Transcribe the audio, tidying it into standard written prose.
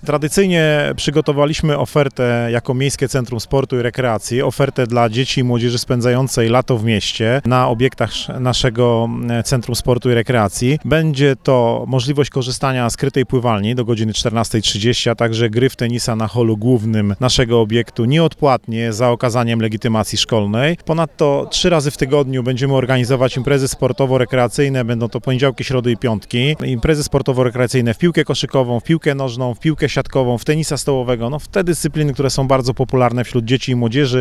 Tradycyjnie przygotowaliśmy ofertę jako Miejskie Centrum Sportu i Rekreacji, ofertę dla dzieci i młodzieży spędzającej lato w mieście na obiektach naszego Centrum Sportu i Rekreacji. Będzie to możliwość korzystania z krytej pływalni do godziny 14:30, a także gry w tenisa na holu głównym naszego obiektu nieodpłatnie za okazaniem legitymacji szkolnej. Ponadto 3 razy w tygodniu będziemy organizować imprezy sportowo-rekreacyjne, będą to poniedziałki, środy i piątki. Imprezy sportowo-rekreacyjne w piłkę koszykową, w piłkę nożną, w piłkę siatkową, w tenisa stołowego, w te dyscypliny, które są bardzo popularne wśród dzieci i młodzieży.